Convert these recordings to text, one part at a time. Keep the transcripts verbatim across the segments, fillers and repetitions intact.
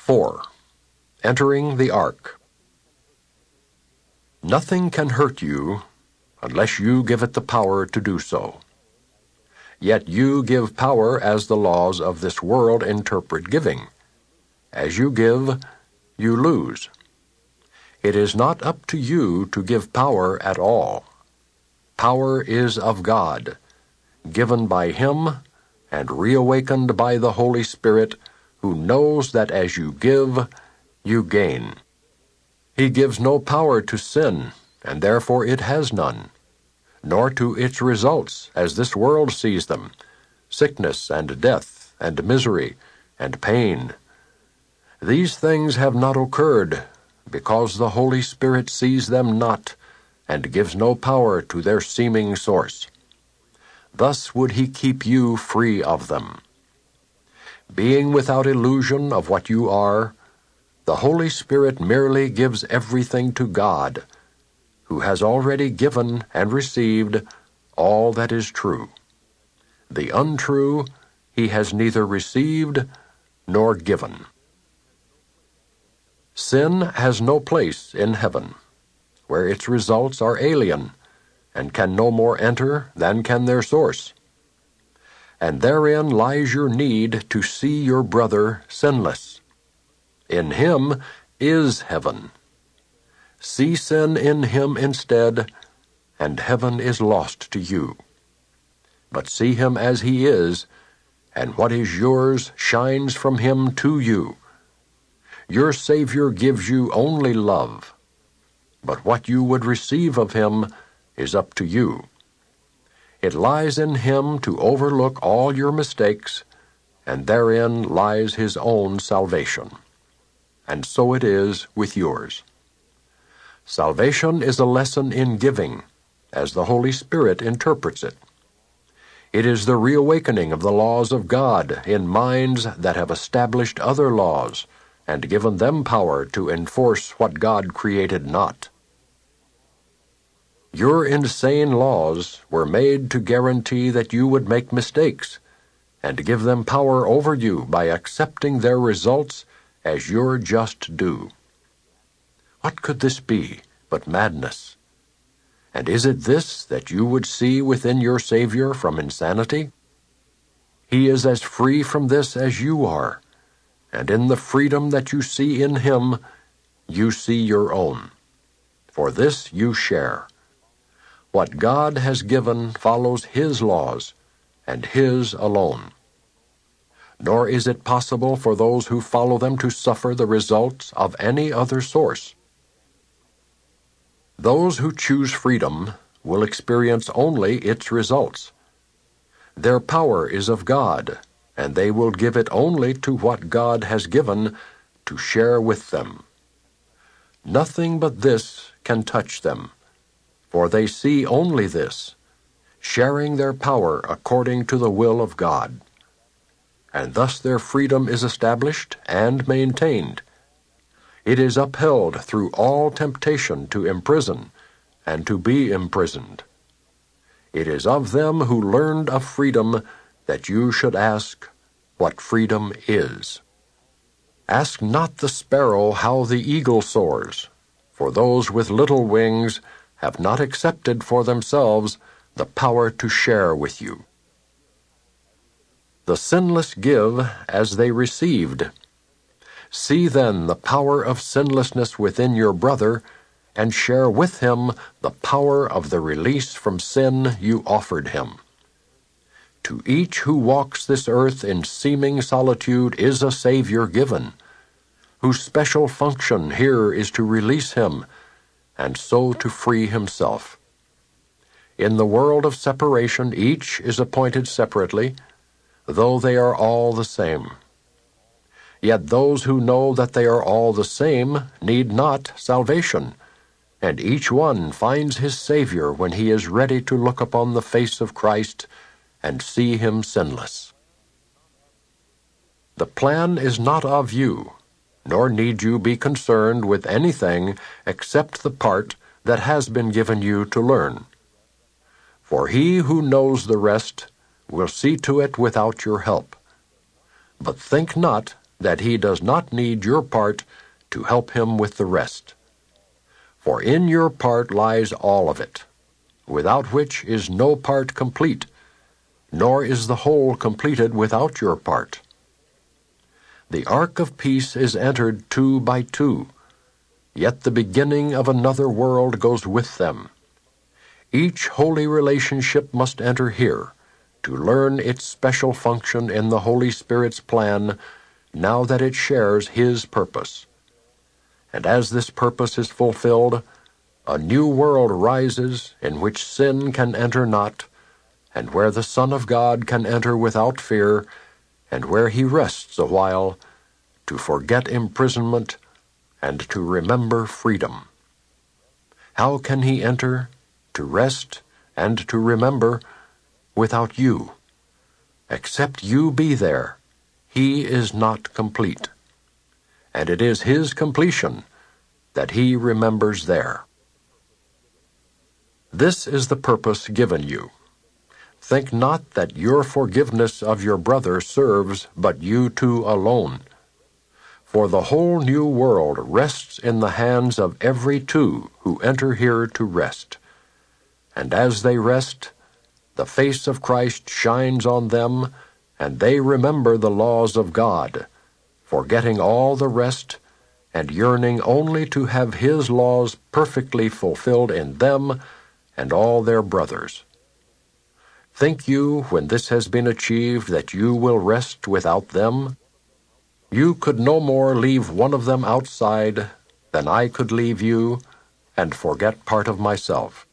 four. Entering the Ark. Nothing can hurt you unless you give it the power to do so. Yet you give power as the laws of this world interpret giving. As you give, you lose. It is not up to you to give power at all. Power is of God, given by Him and reawakened by the Holy Spirit, who knows that as you give, you gain. He gives no power to sin, and therefore it has none, nor to its results as this world sees them, sickness and death and misery and pain. These things have not occurred, because the Holy Spirit sees them not, and gives no power to their seeming source. Thus would He keep you free of them. Being without illusion of what you are, the Holy Spirit merely gives everything to God, who has already given and received all that is true. The untrue He has neither received nor given. Sin has no place in heaven, where its results are alien, and can no more enter than can their source. And therein lies your need to see your brother sinless. In Him is heaven. See sin in Him instead, and heaven is lost to you. But see Him as He is, and what is yours shines from Him to you. Your Savior gives you only love, but what you would receive of Him is up to you. It lies in Him to overlook all your mistakes, and therein lies His own salvation. And so it is with yours. Salvation is a lesson in giving, as the Holy Spirit interprets it. It is the reawakening of the laws of God in minds that have established other laws, and given them power to enforce what God created not. Your insane laws were made to guarantee that you would make mistakes, and to give them power over you by accepting their results as your just due. What could this be but madness? And is it this that you would see within your Savior from insanity? He is as free from this as you are, and in the freedom that you see in Him, you see your own. For this you share. What God has given follows His laws, and His alone. Nor is it possible for those who follow them to suffer the results of any other source. Those who choose freedom will experience only its results. Their power is of God, and they will give it only to what God has given to share with them. Nothing but this can touch them, for they see only this, sharing their power according to the will of God. And thus their freedom is established and maintained. It is upheld through all temptation to imprison and to be imprisoned. It is of them who learned of freedom that you should ask what freedom is. Ask not the sparrow how the eagle soars, for those with little wings have not accepted for themselves the power to share with you. The sinless give as they received. See then the power of sinlessness within your brother, and share with him the power of the release from sin you offered him. To each who walks this earth in seeming solitude is a Savior given, whose special function here is to release him, and so to free himself. In the world of separation each is appointed separately, though they are all the same. Yet those who know that they are all the same need not salvation, and each one finds his Savior when he is ready to look upon the face of Christ and see him sinless. The plan is not of you, nor need you be concerned with anything except the part that has been given you to learn. For he who knows the rest will see to it without your help. But think not that he does not need your part to help him with the rest. For in your part lies all of it, without which is no part complete, nor is the whole completed without your part. The ark of peace is entered two by two, yet the beginning of another world goes with them. Each holy relationship must enter here to learn its special function in the Holy Spirit's plan now that it shares His purpose. And as this purpose is fulfilled, a new world rises in which sin can enter not, and where the Son of God can enter without fear, and where He rests a while to forget imprisonment and to remember freedom. How can He enter, to rest, and to remember, without you? Except you be there, He is not complete. And it is His completion that He remembers there. This is the purpose given you. Think not that your forgiveness of your brother serves but you two alone. For the whole new world rests in the hands of every two who enter here to rest. And as they rest, the face of Christ shines on them, and they remember the laws of God, forgetting all the rest, and yearning only to have His laws perfectly fulfilled in them and all their brothers. Think you, when this has been achieved, that you will rest without them? You could no more leave one of them outside than I could leave you and forget part of myself.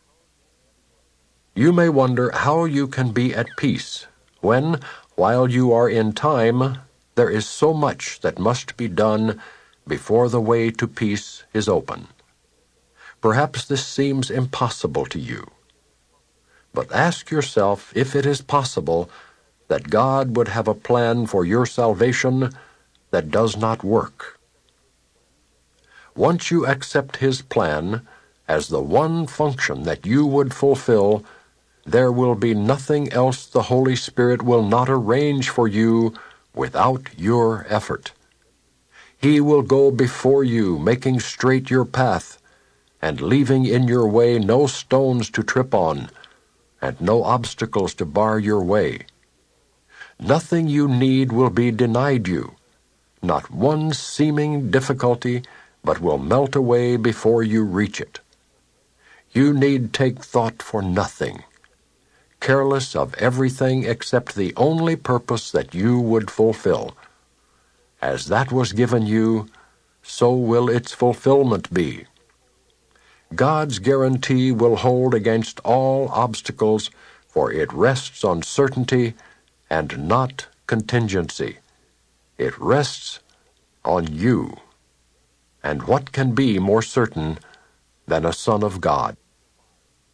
You may wonder how you can be at peace when, while you are in time, there is so much that must be done before the way to peace is open. Perhaps this seems impossible to you. But ask yourself if it is possible that God would have a plan for your salvation that does not work. Once you accept His plan as the one function that you would fulfill, there will be nothing else the Holy Spirit will not arrange for you without your effort. He will go before you, making straight your path, and leaving in your way no stones to trip on, and no obstacles to bar your way. Nothing you need will be denied you, not one seeming difficulty, but will melt away before you reach it. You need take thought for nothing, careless of everything except the only purpose that you would fulfill. As that was given you, so will its fulfillment be. God's guarantee will hold against all obstacles, for it rests on certainty and not contingency. It rests on you. And what can be more certain than a Son of God?